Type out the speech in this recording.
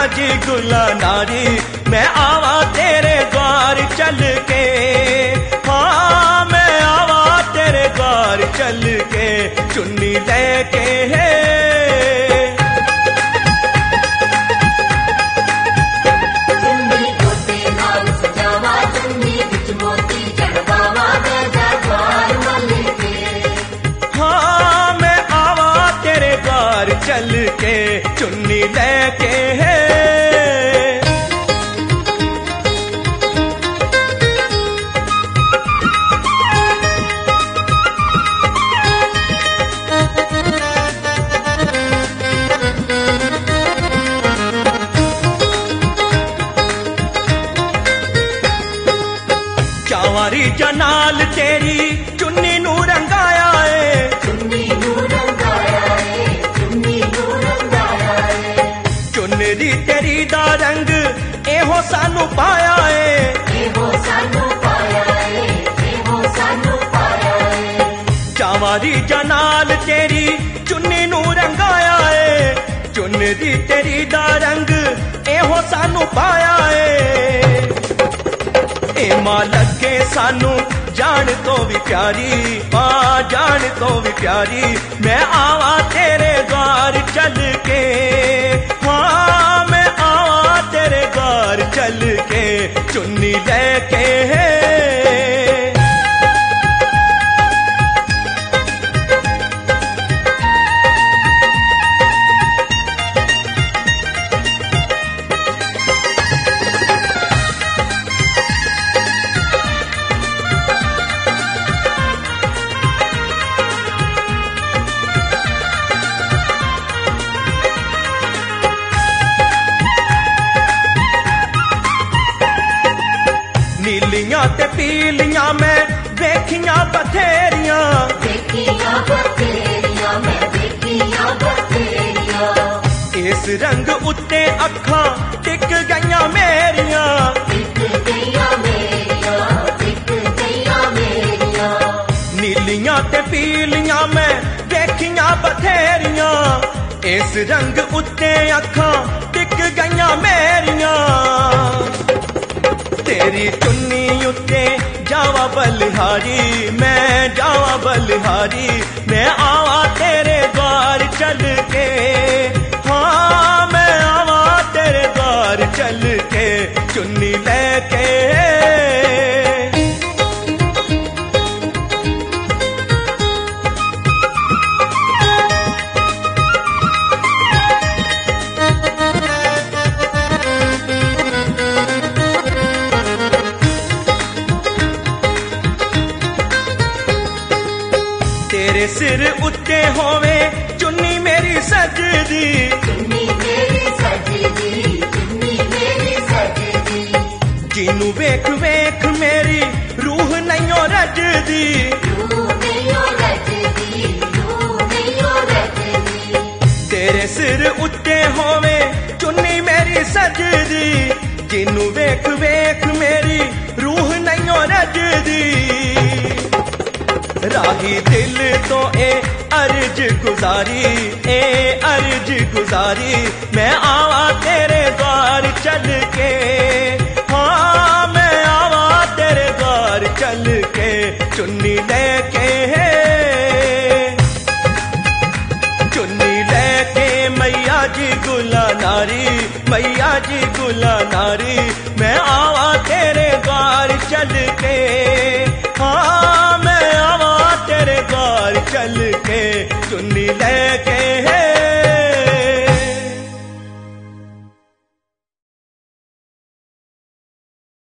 जी गुला नारी, मैं आवा तेरे द्वार चल के। हाँ मैं आवा तेरे द्वार चल के, चुन्नी लेके है। चुन्नी गोटे नाल सजावा, चुन्नी विच मोती चढ़वावा, जा द्वार वाले के। हाँ मैं आवा तेरे द्वार चल के, चुन्नी लेके है। चावारी जनाल तेरी चुन्नी नू रंगाया है, चुन्नी नू रंगाया है, चुन्नी नू रंगाया है। चुन्नरी तेरी दा रंग एहो सानू पाया है, एहो सानू पाया है, एहो सानू पाया है। चावारी जनाल तेरी चुन्नी नू रंगाया है, चुन्नरी तेरी दा रंग एहो सानू पाया है। ए मां लगे सानू जान तो भी प्यारी, मां जान तो भी प्यारी, मैं आवा तेरे द्वार चल के। हाँ मैं आवा तेरे द्वार चल के, चुन्नी लेके है। नीलियां ते पीलियां मैं देखियां बथेरियां, देखियां बथेरियां मैं देखियां बथेरियां। इस रंग उत्ते अखां टिक गईयां मेरियां, टिक गईयां मेरियां, टिक गईयां मेरियां। नीलियां ते पीलियां मैं देखियां बथेरियां, इस रंग उत्ते अखां टिक गईयां मेरियां। तेरी चुन्नी उत्ते जावा बलिहारी, मैं जावा बलिहारी, मैं आवा तेरे द्वार चल के। हाँ मैं आवा तेरे द्वार चल के, चुन्नी लेके। तेरे सिर उत्ते होवे चुन्नी मेरी सजदी, चुन्नी मेरी सजदी, चुन्नी मेरी सजदी। जिनू वेख वेख मेरी रूह नैयो रजदी, रूह नैयो रजदी, रूह नैयो रजदी। तेरे सिर उत्ते होवे चुन्नी मेरी सजदी, जिनू वेख वेख मेरी रूह नैयो रजदी। राही दिल तो ए अर्ज गुजारी, ए अर्ज गुजारी, मैं आवा तेरे द्वार चल के। हाँ मैं आवा तेरे द्वार चल के, चुन्नी लेके है। चुन्नी लेके मैया जी गुला नारी, मैया जी गुला नारी, मैं आवा तेरे द्वार चल के। हाँ मैं आवा तेरे द्वार चल के, चुन्नी लेके